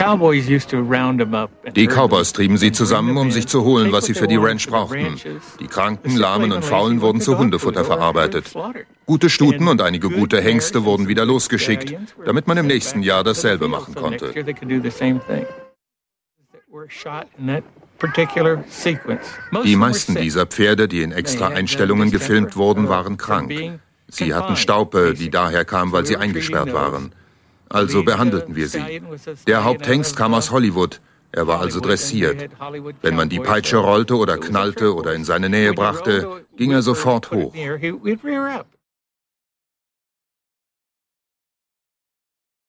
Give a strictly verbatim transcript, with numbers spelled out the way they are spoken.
Die Cowboys trieben sie zusammen, um sich zu holen, was sie für die Ranch brauchten. Die Kranken, Lahmen und Faulen wurden zu Hundefutter verarbeitet. Gute Stuten und einige gute Hengste wurden wieder losgeschickt, damit man im nächsten Jahr dasselbe machen konnte. Die meisten dieser Pferde, die in extra Einstellungen gefilmt wurden, waren krank. Sie hatten Staupe, die daher kam, weil sie eingesperrt waren. Also behandelten wir sie. Der Haupthengst kam aus Hollywood. Er war also dressiert. Wenn man die Peitsche rollte oder knallte oder in seine Nähe brachte, ging er sofort hoch.